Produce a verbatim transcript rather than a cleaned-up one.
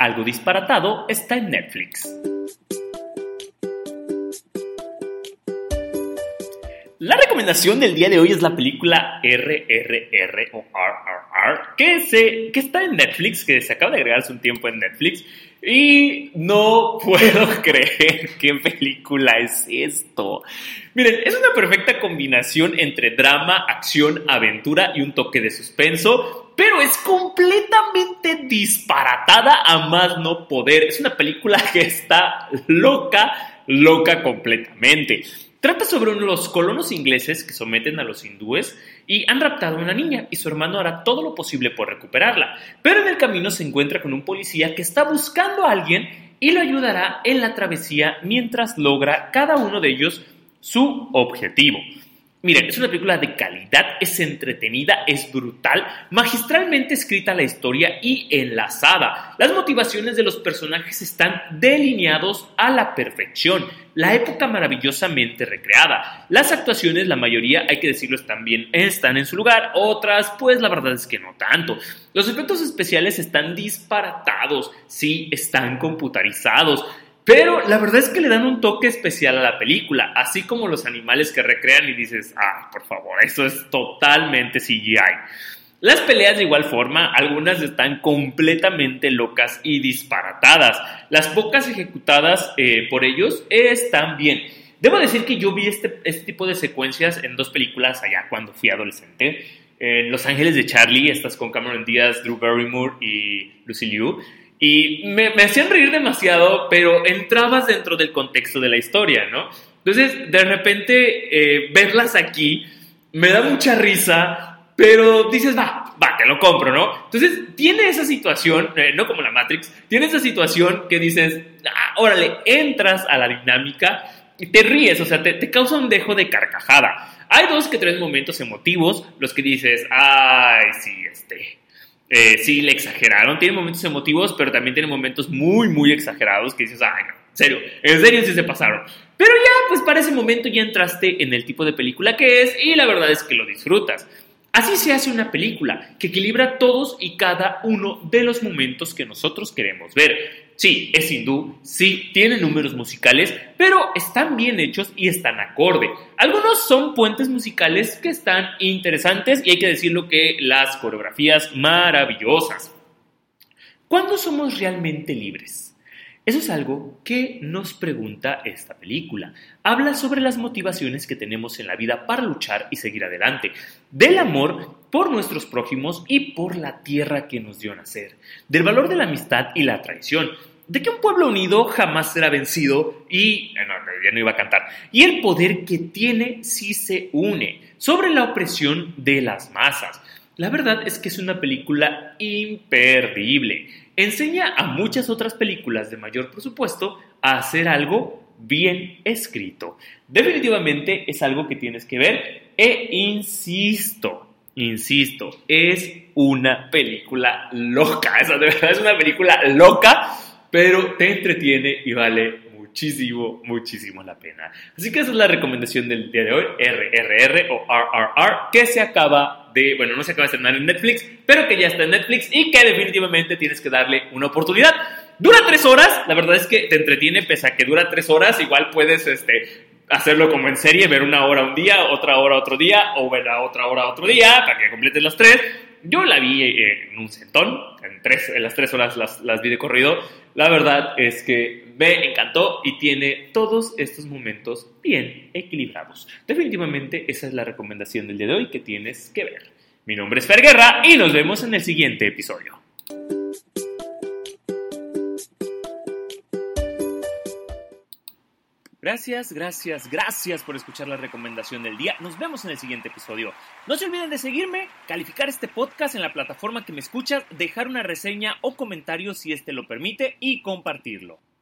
Algo disparatado está en Netflix. La recomendación del día de hoy es la película R R R o R R R que, se, que está en Netflix, que se acaba de agregar hace un tiempo en Netflix. Y no puedo creer qué película es esto. Miren, es una perfecta combinación entre drama, acción, aventura y un toque de suspenso, pero es completamente disparatada a más no poder. Es una película que está loca, loca completamente. Trata sobre unos colonos ingleses que someten a los hindúes y han raptado a una niña y su hermano hará todo lo posible por recuperarla. Pero en el camino se encuentra con un policía que está buscando a alguien y lo ayudará en la travesía mientras logra cada uno de ellos su objetivo. Miren, es una película de calidad, es entretenida, es brutal, magistralmente escrita la historia y enlazada. Las motivaciones de los personajes están delineados a la perfección. La época maravillosamente recreada. Las actuaciones, la mayoría, hay que decirlo, están bien, están en su lugar. Otras, pues la verdad es que no tanto. Los efectos especiales están disparatados, sí, están computarizados. Pero la verdad es que le dan un toque especial a la película, así como los animales que recrean y dices, ay, por favor, eso es totalmente C G I. Las peleas de igual forma, algunas están completamente locas y disparatadas. Las pocas ejecutadas eh, por ellos están bien. Debo decir que yo vi este, este tipo de secuencias en dos películas allá cuando fui adolescente. En Los Ángeles de Charlie, estas con Cameron Díaz, Drew Barrymore y Lucy Liu. Y me, me hacían reír demasiado, pero entrabas dentro del contexto de la historia, ¿no? Entonces, de repente, eh, verlas aquí me da mucha risa, pero dices, va, va, te lo compro, ¿no? Entonces, tiene esa situación, eh, no como la Matrix, tiene esa situación que dices, ah, órale, entras a la dinámica y te ríes, o sea, te, te causa un dejo de carcajada. Hay dos que tres momentos emotivos, los que dices, ay, sí, este... Eh, sí, le exageraron, tiene momentos emotivos, pero también tiene momentos muy, muy exagerados que dices, ay, no, en serio, en serio sí se pasaron. Pero ya, pues para ese momento ya entraste en el tipo de película que es y la verdad es que lo disfrutas. Así se hace una película que equilibra todos y cada uno de los momentos que nosotros queremos ver. Sí, es hindú, sí, tiene números musicales, pero están bien hechos y están acorde. Algunos son puentes musicales que están interesantes y hay que decirlo que las coreografías maravillosas. ¿Cuándo somos realmente libres? Eso es algo que nos pregunta esta película. Habla sobre las motivaciones que tenemos en la vida para luchar y seguir adelante, del amor por nuestros prójimos y por la tierra que nos dio nacer, del valor de la amistad y la traición, de que un pueblo unido jamás será vencido y... No, ya no iba a cantar. Y el poder que tiene si se une, sobre la opresión de las masas. La verdad es que es una película imperdible. Enseña a muchas otras películas de mayor presupuesto a hacer algo bien escrito. Definitivamente es algo que tienes que ver e insisto, insisto, es una película loca. Esa de verdad es una película loca, pero te entretiene y vale muchísimo, muchísimo la pena. Así que esa es la recomendación del día de hoy, R R R o R R R, que se acaba de, bueno, no se acaba de estrenar en Netflix, pero que ya está en Netflix y que definitivamente tienes que darle una oportunidad. Dura tres horas, la verdad es que te entretiene, pese a que dura tres horas, igual puedes este, hacerlo como en serie, ver una hora un día, otra hora otro día, o ver a otra hora otro día, para que completes las tres. Yo la vi eh, en un centón, en, tres, en las tres horas las, las vi de corrido. La verdad es que me encantó y tiene todos estos momentos bien equilibrados. Definitivamente esa es la recomendación del día de hoy que tienes que ver. Mi nombre es Fer Guerra y nos vemos en el siguiente episodio. Gracias, gracias, gracias por escuchar la recomendación del día. Nos vemos en el siguiente episodio. No se olviden de seguirme, calificar este podcast en la plataforma que me escuchas, dejar una reseña o comentario si este lo permite y compartirlo.